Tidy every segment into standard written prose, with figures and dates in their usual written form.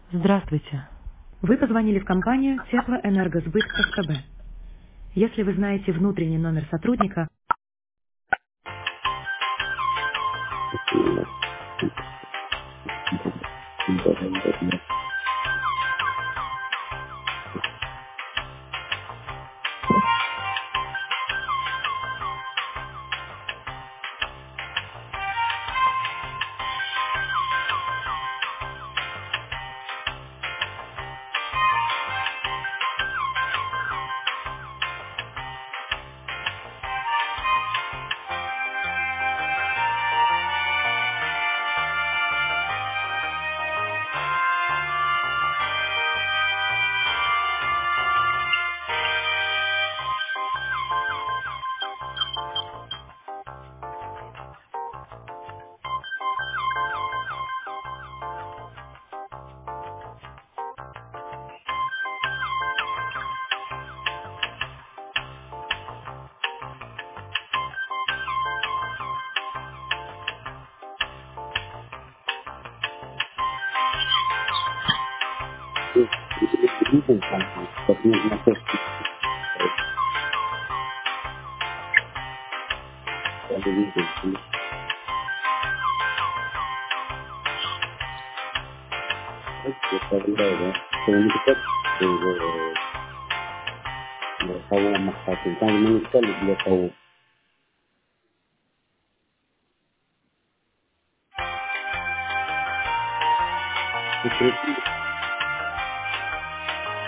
Здравствуйте. Вы позвонили в компанию Теплоэнергосбыт СКБ. Если вы знаете внутренний номер сотрудника, Видим там, как нужно точки видим. Я проверяю, да. Что не так, для того масштаба. Там мы не искали для того. И прийти,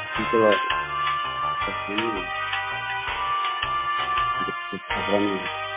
сначала позвонили, позвонили.